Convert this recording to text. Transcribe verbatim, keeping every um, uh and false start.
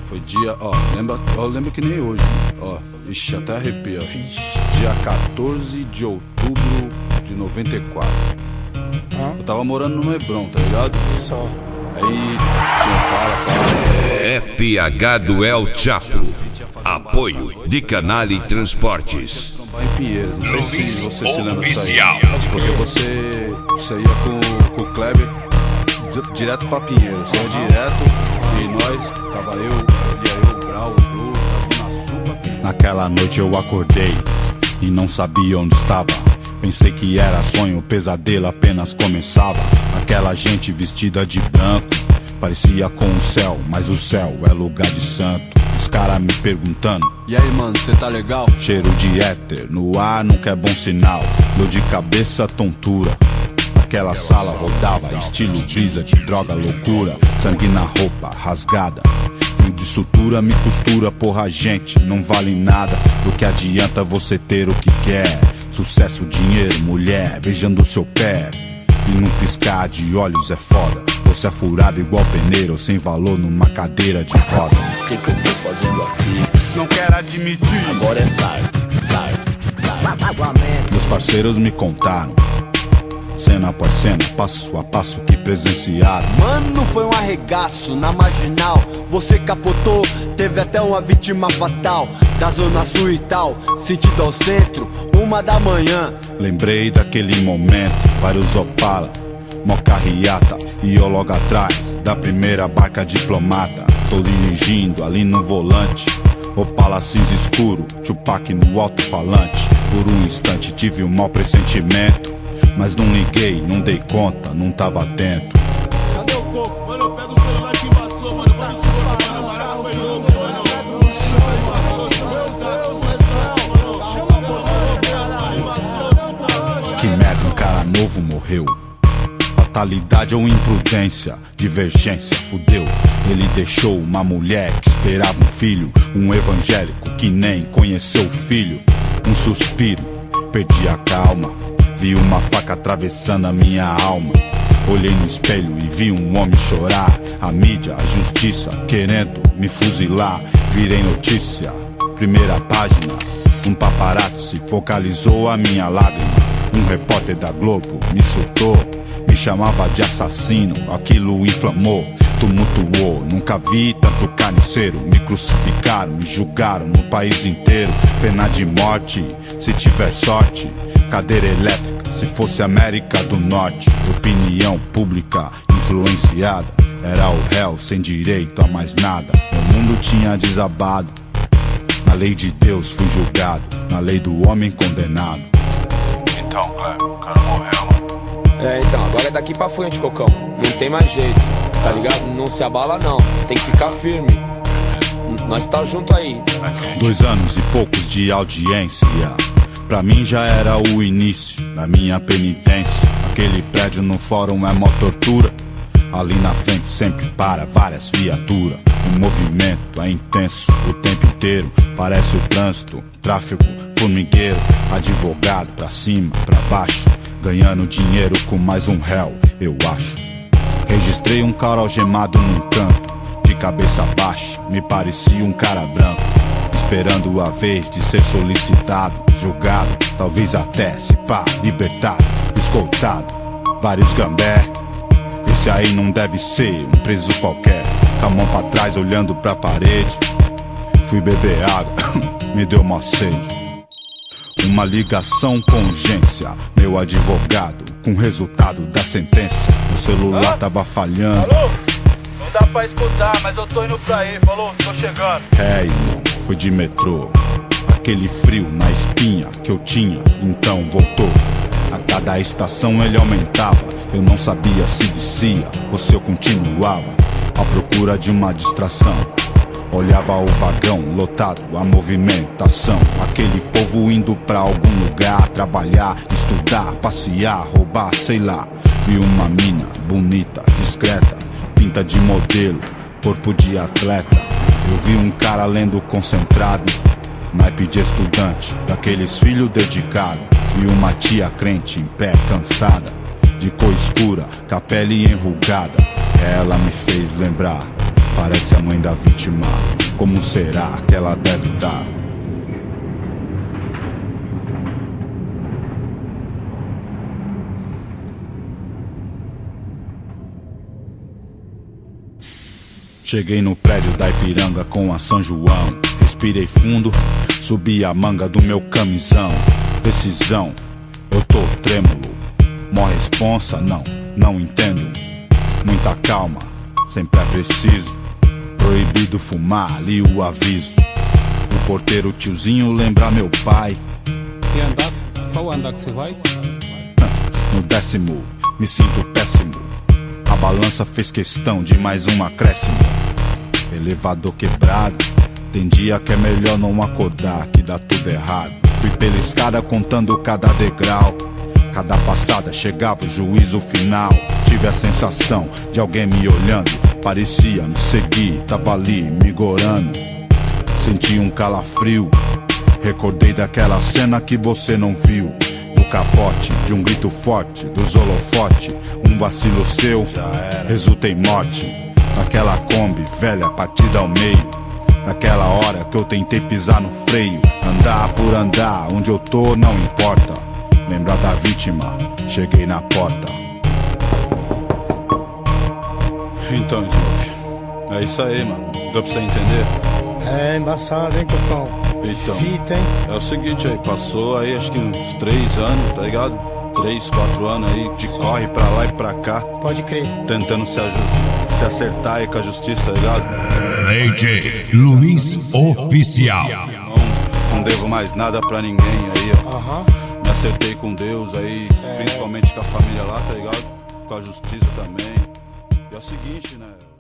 Foi dia, ó, lembra, eu lembro que nem hoje, ó, ixi, até arrepia, ó. Dia quatorze de outubro de noventa e quatro. Ah? Eu tava morando no Hebron, tá ligado? Só. Aí tinha para, para. F H do El Chapo. Apoio de Canale Transportes. Em Pinheiros, não sei se você se lembra disso aí. Porque você, você ia com, com o Kleber direto pra Pinheiros, você ia direto e nós, tava eu, ia eu, o Grau, o Blue, a Zona Sul pra Pinheiros. Naquela noite eu acordei e não sabia onde estava. Pensei que era sonho, o pesadelo apenas começava. Aquela gente vestida de branco parecia com o céu, mas o céu é lugar de santo. Os caras me perguntando: e aí, mano, cê tá legal? Cheiro de éter no ar nunca é bom sinal. Dor de cabeça, tontura. Aquela sala rodava, estilo brisa de droga, loucura. Sangue na roupa, rasgada. Fio de sutura me costura, porra, gente, não vale nada. Do que adianta você ter o que quer? Sucesso, dinheiro, mulher, beijando seu pé. E num piscar de olhos é foda. Você é furado igual peneiro, sem valor numa cadeira de roda. O que que eu tô fazendo aqui? Não quero admitir. Agora é tarde, tarde, tarde. Meus parceiros me contaram, cena após cena, passo a passo que presenciaram. Mano, foi um arregaço na marginal. Você capotou, teve até uma vítima fatal. Da zona sul e tal, sentido ao centro, uma da manhã. Lembrei daquele momento, vários Opala, mocarriata, e eu logo atrás da primeira barca diplomata. Tô dirigindo ali no volante, Opala cinza escuro, Tupac no alto-falante. Por um instante tive um mau pressentimento, mas não liguei, não dei conta, não tava atento. Cadê o coco? Mano, pega o celular que embaçou, mano. Vai no celular, mano. Barato foi louco, mano. Que merda, um cara novo morreu. Fatalidade ou imprudência, divergência, fudeu. Ele deixou uma mulher que esperava um filho, um evangélico que nem conheceu o filho. Um suspiro, perdi a calma. Vi uma faca atravessando a minha alma. Olhei no espelho e vi um homem chorar. A mídia, a justiça, querendo me fuzilar. Virei notícia, primeira página. Um paparazzi focalizou a minha lágrima. Um repórter da Globo me soltou, me chamava de assassino. Aquilo inflamou, tumultuou. Nunca vi tanto carniceiro. Me crucificaram, me julgaram no país inteiro. Pena de morte, se tiver sorte. Cadeira elétrica, se fosse América do Norte. Opinião pública influenciada. Era o réu sem direito a mais nada. O mundo tinha desabado. Na lei de Deus fui julgado, na lei do homem condenado. Então, Cleber, o cara morreu. É, então, agora é daqui pra frente, Cocão. Não tem mais jeito, tá ligado? Não se abala não, tem que ficar firme. Nós tá junto aí. Dois anos e poucos de audiência, pra mim já era o início da minha penitência. Aquele prédio no fórum é mó tortura. Ali na frente sempre para várias viaturas. O movimento é intenso o tempo inteiro. Parece o trânsito, tráfego, formigueiro. Advogado pra cima, pra baixo, ganhando dinheiro com mais um réu, eu acho. Registrei um cara algemado num canto, de cabeça baixa, me parecia um cara branco. Esperando a vez de ser solicitado, julgado, talvez até se pá, libertado, escoltado. Vários gambé, esse aí não deve ser um preso qualquer. Com a mão pra trás olhando pra parede. Fui beber água, me deu mó sede. Uma ligação com urgência, meu advogado, com o resultado da sentença. Meu celular tava falhando. Alô? Não dá pra escutar, mas eu tô indo pra aí, falou? Tô chegando. É, irmão, fui de metrô. Aquele frio na espinha que eu tinha, então voltou. A cada estação ele aumentava. Eu não sabia se descia ou se eu continuava à procura de uma distração. Olhava o vagão lotado, a movimentação. Aquele povo indo pra algum lugar, trabalhar, estudar, passear, roubar, sei lá. Vi uma mina bonita, discreta, pinta de modelo, corpo de atleta. Eu vi um cara lendo concentrado, naipe de estudante, daqueles filhos dedicados. Vi uma tia crente em pé, cansada, de cor escura, com a pele enrugada. Ela me fez lembrar Parece a mãe da vítima. Como será que ela deve estar? Cheguei no prédio da Ipiranga com a São João. Respirei fundo, subi a manga do meu camisão. Decisão, eu tô trêmulo. Mó responsa, não, não entendo. Muita calma, sempre é preciso. Proibido fumar, li o aviso. O porteiro tiozinho lembra meu pai. E andar? Qual andar que você vai? No décimo, me sinto péssimo. A balança fez questão de mais um acréscimo. Elevador quebrado. Tem dia que é melhor não acordar, que dá tudo errado. Fui pela escada contando cada degrau. Cada passada chegava o juízo final. Tive a sensação de alguém me olhando. Parecia me seguir, tava ali me gorando. Senti um calafrio. Recordei daquela cena que você não viu. Do capote, de um grito forte, dos holofote. Um vacilo seu, resulta em morte. Daquela Kombi, velha, partida ao meio. Naquela hora que eu tentei pisar no freio. Andar por andar, onde eu tô não importa. Lembrar da vítima, cheguei na porta. Então, Smoke, é isso aí, mano. Deu pra você entender? É embaçado, hein, Cocão? Então, fita, hein? É o seguinte aí, passou aí acho que uns três anos, tá ligado? Três, quatro anos aí, te Sim. corre pra lá e pra cá. Pode crer. Tentando se, se acertar aí com a justiça, tá ligado? D J Luiz Oficial. Não, não devo mais nada pra ninguém aí, ó. Aham. Me acertei com Deus aí, certo. Principalmente com a família lá, tá ligado? Com a justiça também. E é o seguinte, né?